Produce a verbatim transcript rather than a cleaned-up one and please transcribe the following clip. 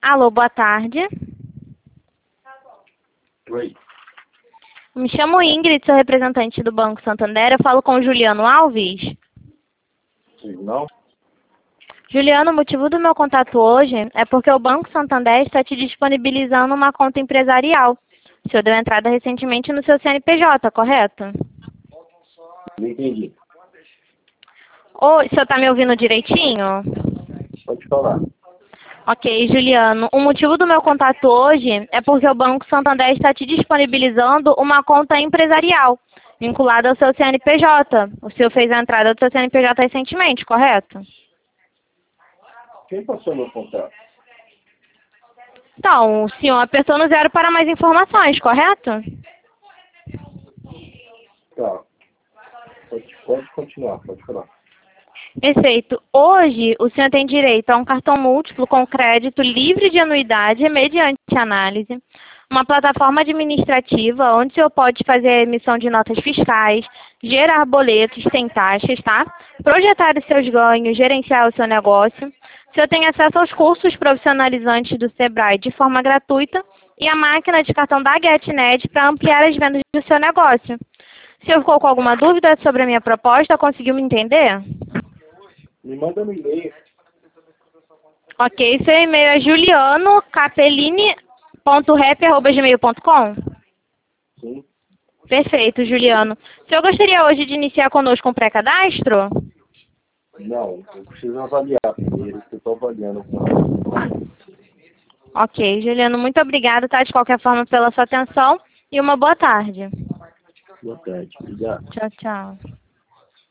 Alô, boa tarde. Oi. Me chamo Ingrid, sou representante do Banco Santander. Eu falo com o Juliano Alves. Sim, não? Juliano, o motivo do meu contato hoje é porque o Banco Santander está te disponibilizando uma conta empresarial. O senhor deu entrada recentemente no seu C N P J, correto? Não entendi. Oi, o senhor está me ouvindo direitinho? Pode falar. Ok, Juliano. O motivo do meu contato hoje é porque o Banco Santander está te disponibilizando uma conta empresarial, vinculada ao seu C N P J. O senhor fez a entrada do seu C N P J recentemente, correto? Quem passou meu contato? Então, o senhor apertou no zero para mais informações, correto? Tá. Pode, pode continuar, pode falar. Perfeito. Hoje, o senhor tem direito a um cartão múltiplo com crédito livre de anuidade mediante análise, uma plataforma administrativa onde o senhor pode fazer a emissão de notas fiscais, gerar boletos sem taxas, tá? Projetar os seus ganhos, gerenciar o seu negócio. O senhor tem acesso aos cursos profissionalizantes do Sebrae de forma gratuita e a máquina de cartão da GetNet para ampliar as vendas do seu negócio. O senhor ficou com alguma dúvida sobre a minha proposta? Conseguiu me entender? Me manda no e-mail. Ok, seu e-mail é juliano capellini ponto rap arroba gmail ponto com? Sim. Perfeito, Juliano. O senhor gostaria hoje de iniciar conosco um pré-cadastro? Não, eu preciso avaliar primeiro, que eu estou avaliando alguma coisa. Ok, Juliano, muito obrigada, tá? De qualquer forma, pela sua atenção e uma boa tarde. Boa tarde, obrigado. Tchau, tchau.